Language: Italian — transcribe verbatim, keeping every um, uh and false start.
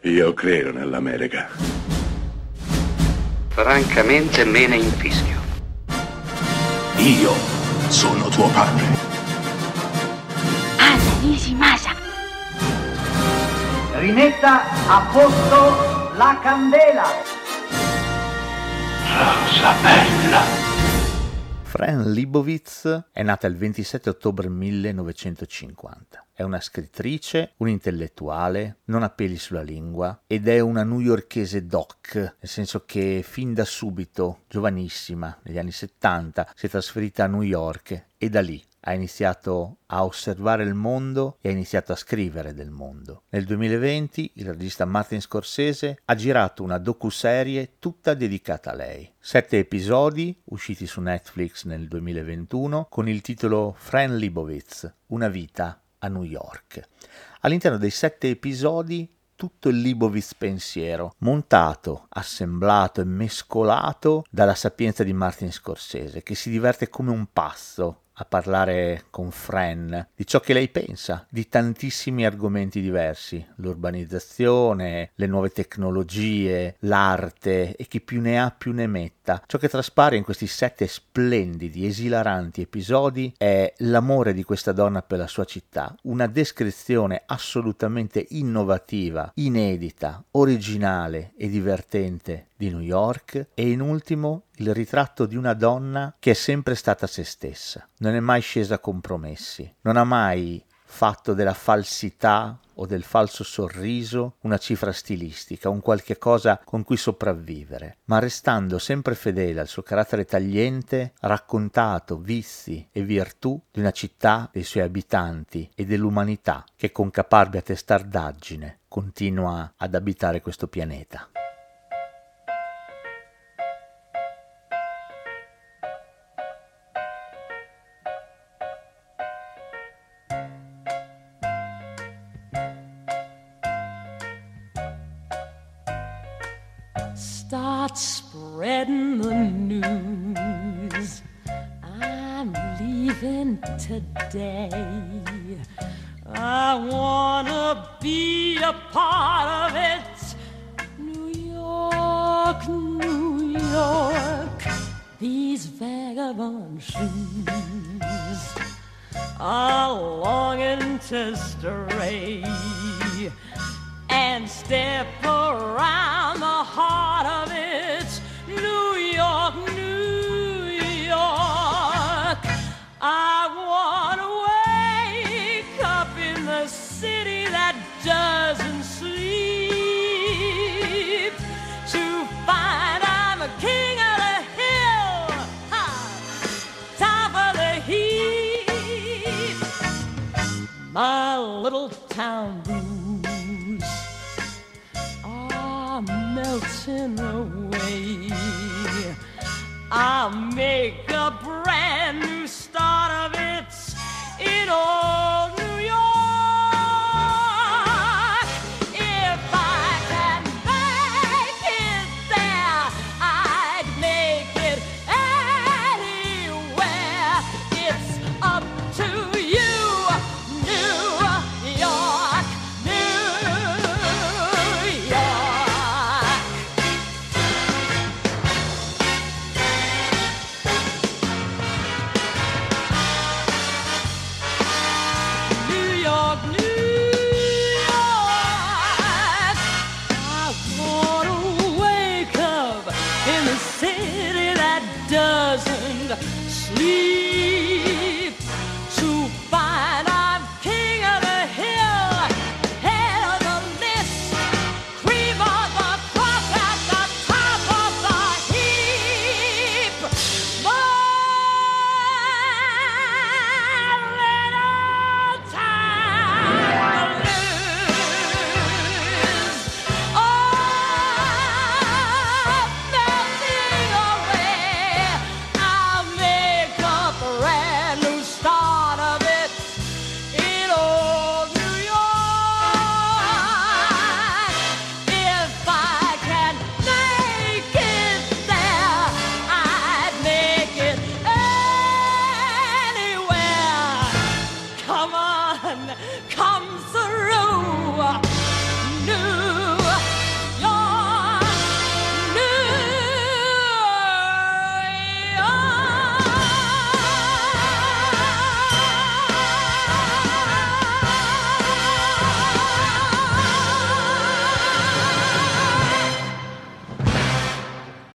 Io credo nell'America. Francamente me ne infischio. Io sono tuo padre. Anna Nishimasa. Rimetta a posto la candela. Rosa bella. Fran Lebowitz è nata il ventisette ottobre millenovecentocinquanta. È una scrittrice, un'intellettuale, non ha peli sulla lingua ed è una newyorkese doc, nel senso che fin da subito, giovanissima, negli anni settanta, si è trasferita a New York e da lì ha iniziato a osservare il mondo e ha iniziato a scrivere del mondo. Nel duemilaventi il regista Martin Scorsese ha girato una docuserie tutta dedicata a lei. Sette episodi usciti su Netflix nel duemilaventuno con il titolo Fran Lebowitz, una vita a New York. All'interno dei sette episodi tutto il Lebowitz pensiero, montato, assemblato e mescolato dalla sapienza di Martin Scorsese, che si diverte come un pazzo a parlare con Fran di ciò che lei pensa, di tantissimi argomenti diversi, l'urbanizzazione, le nuove tecnologie, l'arte e chi più ne ha più ne metta. Ciò che traspare in questi sette splendidi, esilaranti episodi è l'amore di questa donna per la sua città, una descrizione assolutamente innovativa, inedita, originale e divertente di New York e in ultimo il ritratto di una donna che è sempre stata se stessa, non è mai scesa a compromessi, non ha mai fatto della falsità o del falso sorriso una cifra stilistica, un qualche cosa con cui sopravvivere, ma restando sempre fedele al suo carattere tagliente, ha raccontato vizi e virtù di una città, dei suoi abitanti e dell'umanità che con caparbia testardaggine continua ad abitare questo pianeta. Start spreading the news. I'm leaving today. I wanna be a part of it. New York, New York, these vagabond shoes are longing to stray and step around the heart of it. New York, New York, I wanna wake up in the city that doesn't sleep, to find I'm a king of the hill, ha, top of the heap. My little town blues are melting away. I'll make